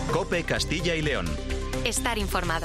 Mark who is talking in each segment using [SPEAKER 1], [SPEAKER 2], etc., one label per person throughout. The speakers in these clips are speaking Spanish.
[SPEAKER 1] COPE Castilla y León.
[SPEAKER 2] Estar informado.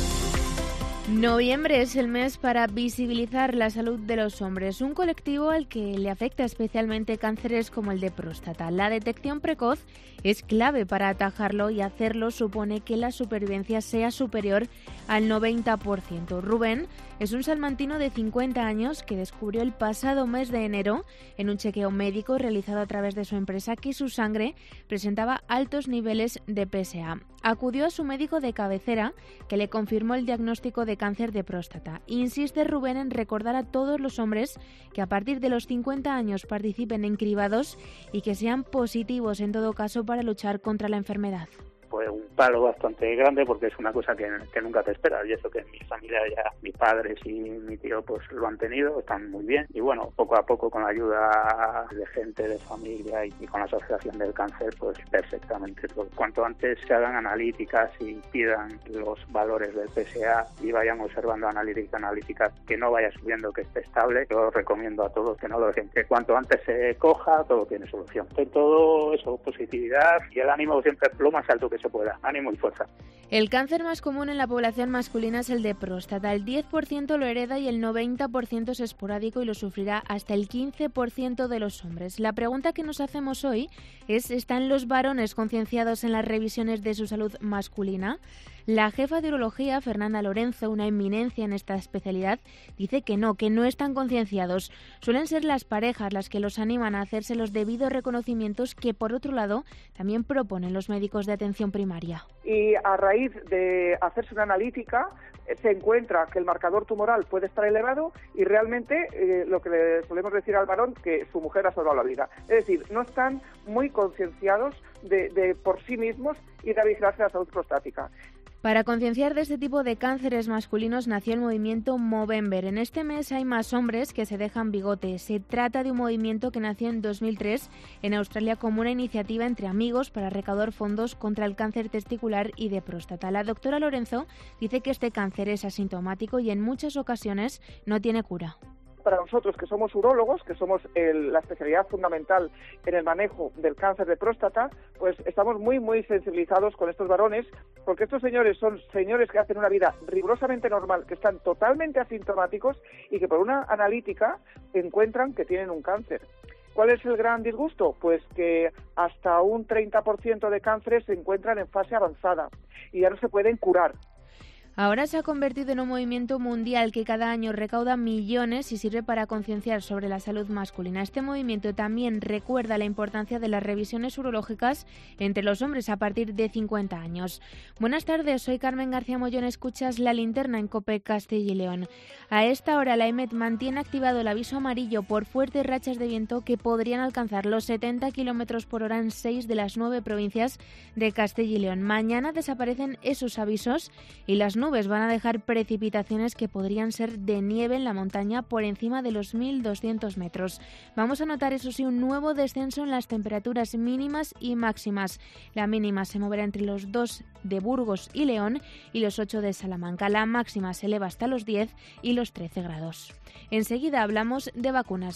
[SPEAKER 3] Noviembre es el mes para visibilizar la salud de los hombres, un colectivo al que le afecta especialmente cánceres como el de próstata. La detección precoz es clave para atajarlo y hacerlo supone que la supervivencia sea superior al 90%. Rubén es un salmantino de 50 años que descubrió el pasado mes de enero, en un chequeo médico realizado a través de su empresa, que su sangre presentaba altos niveles de PSA. Acudió a su médico de cabecera, que le confirmó el diagnóstico de cáncer de próstata. Insiste Rubén en recordar a todos los hombres que a partir de los 50 años participen en cribados y que sean positivos en todo caso para luchar contra la enfermedad.
[SPEAKER 4] Pues un palo bastante grande, porque es una cosa que nunca te esperas, y eso que en mi familia ya mis padres y mi tío pues lo han tenido, están muy bien, y bueno, poco a poco con la ayuda de gente, de familia y con la asociación del cáncer, pues perfectamente. Cuanto antes se hagan analíticas y pidan los valores del PSA y vayan observando analíticas, que no vaya subiendo, que esté estable, yo recomiendo a todos que no lo dejen, que cuanto antes se coja, todo tiene solución. De todo eso, positividad y el ánimo siempre es lo más alto que se pueda. Ánimo y fuerza.
[SPEAKER 3] El cáncer más común en la población masculina es el de próstata. El 10% lo hereda y el 90% es esporádico y lo sufrirá hasta el 15% de los hombres. La pregunta que nos hacemos hoy es: ¿están los varones concienciados en las revisiones de su salud masculina? La jefa de urología, Fernanda Lorenzo, una eminencia en esta especialidad, dice que no están concienciados. Suelen ser las parejas las que los animan a hacerse los debidos reconocimientos que, por otro lado, también proponen los médicos de atención primaria.
[SPEAKER 5] Y a raíz de hacerse una analítica, se encuentra que el marcador tumoral puede estar elevado y realmente lo que le solemos decir al varón, que su mujer ha salvado la vida. Es decir, no están muy concienciados de por sí mismos y de vigilarse la salud prostática.
[SPEAKER 3] Para concienciar de este tipo de cánceres masculinos nació el movimiento Movember. En este mes hay más hombres que se dejan bigote. Se trata de un movimiento que nació en 2003 en Australia como una iniciativa entre amigos para recaudar fondos contra el cáncer testicular y de próstata. La doctora Lorenzo dice que este cáncer es asintomático y en muchas ocasiones no tiene cura.
[SPEAKER 5] Para nosotros, que somos urólogos, que somos la especialidad fundamental en el manejo del cáncer de próstata, pues estamos muy sensibilizados con estos varones, porque estos señores son señores que hacen una vida rigurosamente normal, que están totalmente asintomáticos y que por una analítica encuentran que tienen un cáncer. ¿Cuál es el gran disgusto? Pues que hasta un 30% de cánceres se encuentran en fase avanzada y ya no se pueden curar.
[SPEAKER 3] Ahora se ha convertido en un movimiento mundial que cada año recauda millones y sirve para concienciar sobre la salud masculina. Este movimiento también recuerda la importancia de las revisiones urológicas entre los hombres a partir de 50 años. Buenas tardes, soy Carmen García Mollón, escuchas La Linterna en COPE Castilla y León. A esta hora la EMET mantiene activado el aviso amarillo por fuertes rachas de viento que podrían alcanzar los 70 km por hora en 6 de las 9 provincias de Castilla y León. Mañana desaparecen esos avisos y las nubes van a dejar precipitaciones que podrían ser de nieve en la montaña por encima de los 1.200 metros. Vamos a notar, eso sí, un nuevo descenso en las temperaturas mínimas y máximas. La mínima se moverá entre los 2 de Burgos y León y los 8 de Salamanca. La máxima se eleva hasta los 10 y los 13 grados. Enseguida hablamos de vacunas,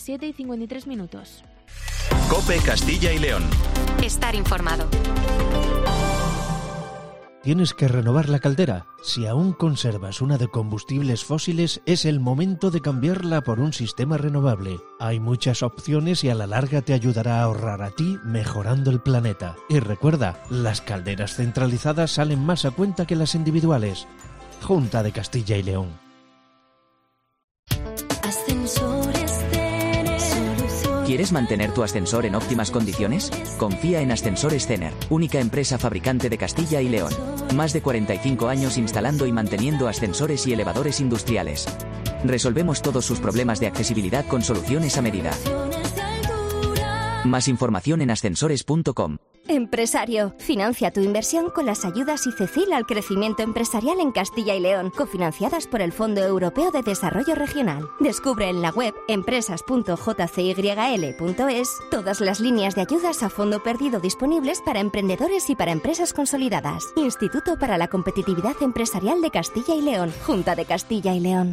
[SPEAKER 3] 7:53.
[SPEAKER 1] COPE Castilla y León.
[SPEAKER 2] Estar informado.
[SPEAKER 6] ¿Tienes que renovar la caldera? Si aún conservas una de combustibles fósiles, es el momento de cambiarla por un sistema renovable. Hay muchas opciones y a la larga te ayudará a ahorrar a ti, mejorando el planeta. Y recuerda, las calderas centralizadas salen más a cuenta que las individuales. Junta de Castilla y León.
[SPEAKER 7] ¿Quieres mantener tu ascensor en óptimas condiciones? Confía en Ascensores Cener, única empresa fabricante de Castilla y León. Más de 45 años instalando y manteniendo ascensores y elevadores industriales. Resolvemos todos sus problemas de accesibilidad con soluciones a medida. Más información en ascensores.com.
[SPEAKER 8] Empresario, financia tu inversión con las ayudas ICECIL al crecimiento empresarial en Castilla y León, cofinanciadas por el Fondo Europeo de Desarrollo Regional. Descubre en la web empresas.jcyl.es todas las líneas de ayudas a fondo perdido disponibles para emprendedores y para empresas consolidadas. Instituto para la Competitividad Empresarial de Castilla y León, Junta de Castilla y León.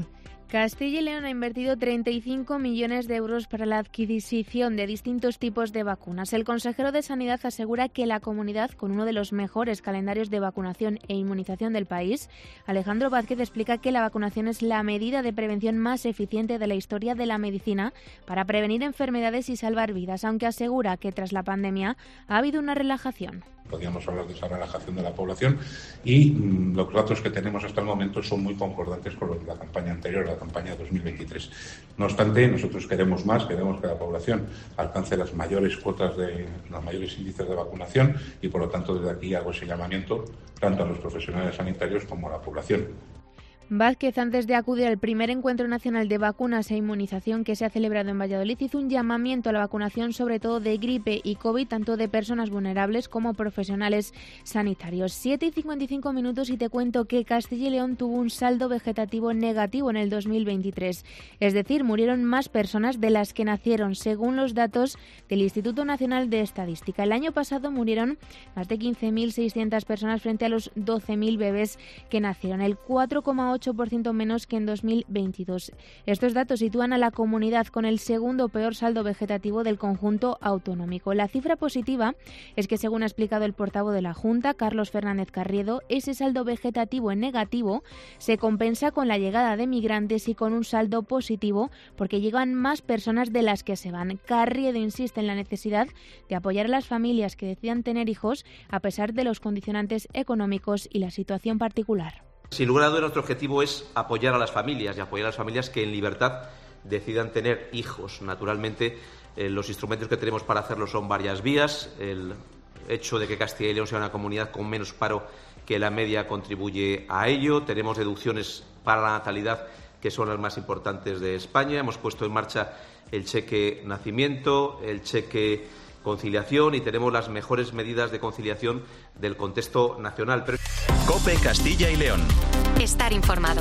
[SPEAKER 3] Castilla y León ha invertido 35 millones de euros para la adquisición de distintos tipos de vacunas. El consejero de Sanidad asegura que la comunidad, con uno de los mejores calendarios de vacunación e inmunización del país, Alejandro Vázquez, explica que la vacunación es la medida de prevención más eficiente de la historia de la medicina para prevenir enfermedades y salvar vidas, aunque asegura que tras la pandemia ha habido una relajación.
[SPEAKER 9] Podríamos hablar de esa relajación de la población y los datos que tenemos hasta el momento son muy concordantes con los de la campaña anterior, la campaña 2023. No obstante, nosotros queremos más, queremos que la población alcance las mayores cuotas los mayores índices de vacunación y, por lo tanto, desde aquí hago ese llamamiento tanto a los profesionales sanitarios como a la población.
[SPEAKER 3] Vázquez, antes de acudir al primer encuentro nacional de vacunas e inmunización que se ha celebrado en Valladolid, hizo un llamamiento a la vacunación, sobre todo de gripe y COVID, tanto de personas vulnerables como profesionales sanitarios. 7:55 y te cuento que Castilla y León tuvo un saldo vegetativo negativo en el 2023. Es decir, murieron más personas de las que nacieron, según los datos del Instituto Nacional de Estadística. El año pasado murieron más de 15.600 personas frente a los 12.000 bebés que nacieron, el 4,8% menos que en 2022. Estos datos sitúan a la comunidad con el segundo peor saldo vegetativo del conjunto autonómico. La cifra positiva es que, según ha explicado el portavoz de la Junta, Carlos Fernández Carriedo, ese saldo vegetativo en negativo se compensa con la llegada de migrantes y con un saldo positivo porque llegan más personas de las que se van. Carriedo insiste en la necesidad de apoyar a las familias que decidan tener hijos a pesar de los condicionantes económicos y la situación particular.
[SPEAKER 10] Sin lugar a dudas, nuestro objetivo es apoyar a las familias y apoyar a las familias que en libertad decidan tener hijos. Naturalmente, los instrumentos que tenemos para hacerlo son varias vías. El hecho de que Castilla y León sea una comunidad con menos paro que la media contribuye a ello. Tenemos deducciones para la natalidad que son las más importantes de España. Hemos puesto en marcha el cheque nacimiento, el cheque conciliación y tenemos las mejores medidas de conciliación del contexto nacional.
[SPEAKER 1] COPE Castilla y León.
[SPEAKER 2] Estar informado.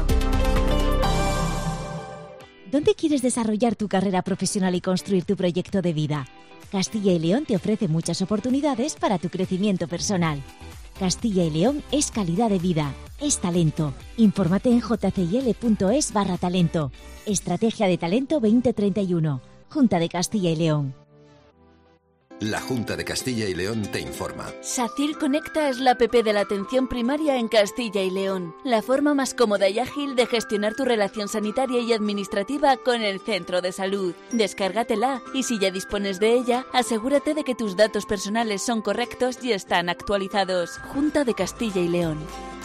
[SPEAKER 11] ¿Dónde quieres desarrollar tu carrera profesional y construir tu proyecto de vida? Castilla y León te ofrece muchas oportunidades para tu crecimiento personal. Castilla y León es calidad de vida, es talento. Infórmate en jcil.es/talento. Estrategia de Talento 2031. Junta de Castilla y León.
[SPEAKER 12] La Junta de Castilla y León te informa.
[SPEAKER 13] SACIR Conecta es la app de la atención primaria en Castilla y León. La forma más cómoda y ágil de gestionar tu relación sanitaria y administrativa con el centro de salud. Descárgatela y si ya dispones de ella, asegúrate de que tus datos personales son correctos y están actualizados. Junta de Castilla y León.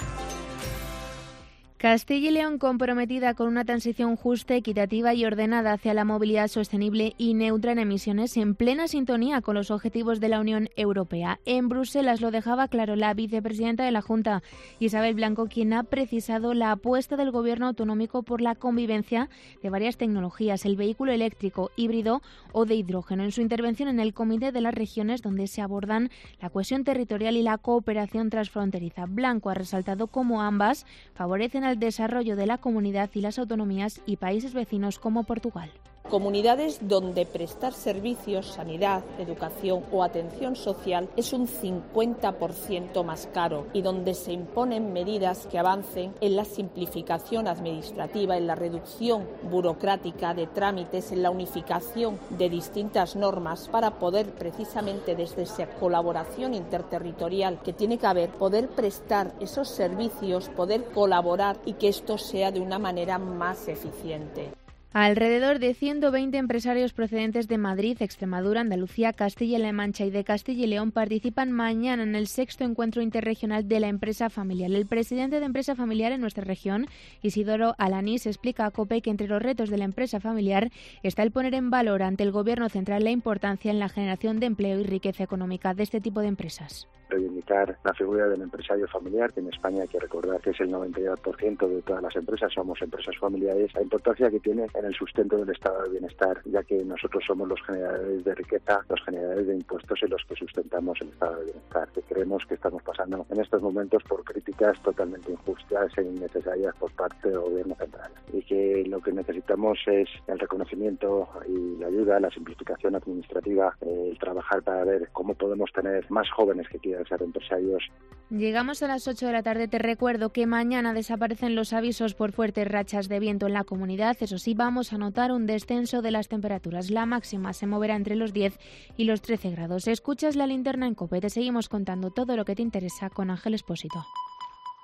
[SPEAKER 3] Castilla y León, comprometida con una transición justa, equitativa y ordenada hacia la movilidad sostenible y neutra en emisiones, en plena sintonía con los objetivos de la Unión Europea. En Bruselas lo dejaba claro la vicepresidenta de la Junta, Isabel Blanco, quien ha precisado la apuesta del Gobierno autonómico por la convivencia de varias tecnologías, el vehículo eléctrico, híbrido o de hidrógeno. En su intervención en el Comité de las Regiones, donde se abordan la cohesión territorial y la cooperación transfronteriza, Blanco ha resaltado cómo ambas favorecen al desarrollo de la comunidad y las autonomías y países vecinos como Portugal.
[SPEAKER 14] Comunidades donde prestar servicios, sanidad, educación o atención social es un 50% más caro y donde se imponen medidas que avancen en la simplificación administrativa, en la reducción burocrática de trámites, en la unificación de distintas normas para poder precisamente desde esa colaboración interterritorial que tiene que haber, poder prestar esos servicios, poder colaborar y que esto sea de una manera más eficiente.
[SPEAKER 3] Alrededor de 120 empresarios procedentes de Madrid, Extremadura, Andalucía, Castilla-La Mancha y de Castilla y León participan mañana en el 6º encuentro interregional de la empresa familiar. El presidente de Empresa Familiar en nuestra región, Isidoro Alanís, explica a COPE que entre los retos de la empresa familiar está el poner en valor ante el Gobierno central la importancia en la generación de empleo y riqueza económica de este tipo de empresas.
[SPEAKER 15] Reivindicar la figura del empresario familiar, que en España hay que recordar que es el 92% de todas las empresas, somos empresas familiares, la importancia que tiene en el sustento del estado de bienestar, ya que nosotros somos los generadores de riqueza, los generadores de impuestos y los que sustentamos el estado de bienestar, que creemos que estamos pasando en estos momentos por críticas totalmente injustas e innecesarias por parte del Gobierno central, y que lo que necesitamos es el reconocimiento y la ayuda, la simplificación administrativa, el trabajar para ver cómo podemos tener más jóvenes que quieran al ser empresarios.
[SPEAKER 3] Llegamos a las 8 de la tarde. Te recuerdo que mañana desaparecen los avisos por fuertes rachas de viento en la comunidad. Eso sí, vamos a notar un descenso de las temperaturas. La máxima se moverá entre los 10 y los 13 grados. Escuchas La Linterna en COPE. Te seguimos contando todo lo que te interesa con Ángel Expósito.